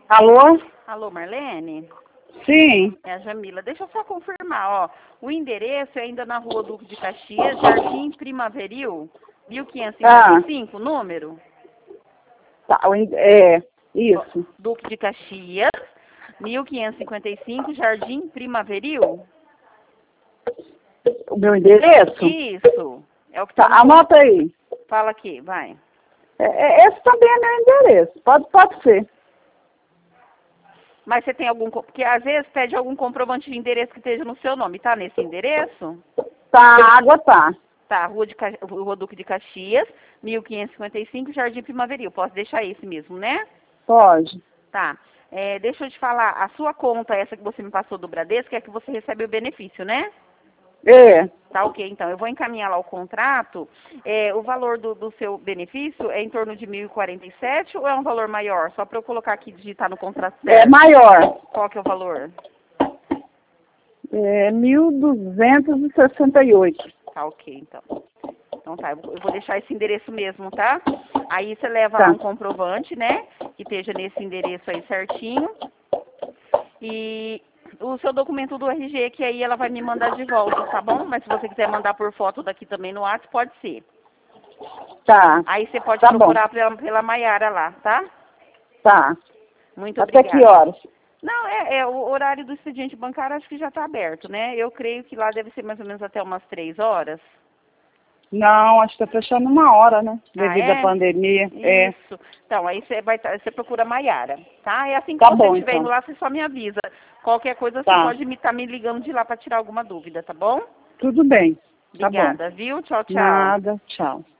Alô? Alô, Marlene? Sim. É a Jamila. Deixa eu só confirmar, ó. O endereço é ainda na Rua Duque de Caxias, Jardim Primaveril, 1555, número? Tá, isso. Duque de Caxias, 1555, Jardim Primaveril? O meu endereço? Isso. É o que Tá, anota aí. Fala aqui, vai. Esse também é meu endereço. Pode ser. Mas você tem algum... Porque às vezes pede algum comprovante de endereço que esteja no seu nome. Tá nesse endereço? Tá, a água tá. Tá, Rua Duque de Caxias, 1555, Jardim Primaveril. Posso deixar esse mesmo, né? Pode. Tá. Deixa eu te falar, a sua conta, essa que você me passou do Bradesco, é que você recebe o benefício, né? É. Tá, ok. Então, eu vou encaminhar lá o contrato. O valor do seu benefício é em torno de 1.047 ou é um valor maior? Só para eu colocar aqui e digitar no contrato certo. É maior. Qual que é o valor? 1.268. Tá, ok, então. Então tá, eu vou deixar esse endereço mesmo, tá? Aí você leva Tá. lá um comprovante, né? Que esteja nesse endereço aí certinho. E o seu documento do RG, que aí ela vai me mandar de volta, tá bom? Mas se você quiser mandar por foto daqui também no WhatsApp, pode ser. Tá. Aí você pode Tá procurar pela Maiara lá, tá? Tá. Muito Até obrigada. que horas? Não, o horário do expediente bancário acho que já está aberto, né? Eu creio que lá deve ser mais ou menos até umas 3 horas. Não, acho que tá fechando 1 hora, né? Devido à pandemia. Isso. Então, aí você procura a Maiara, tá? É assim que Tá você bom, estiver indo então. lá, você só me avisa. Qualquer coisa você Tá. pode estar me ligando de lá para tirar alguma dúvida, tá bom? Tudo bem. Tá bom. Obrigada, viu? Tchau, tchau. Nada. Tchau.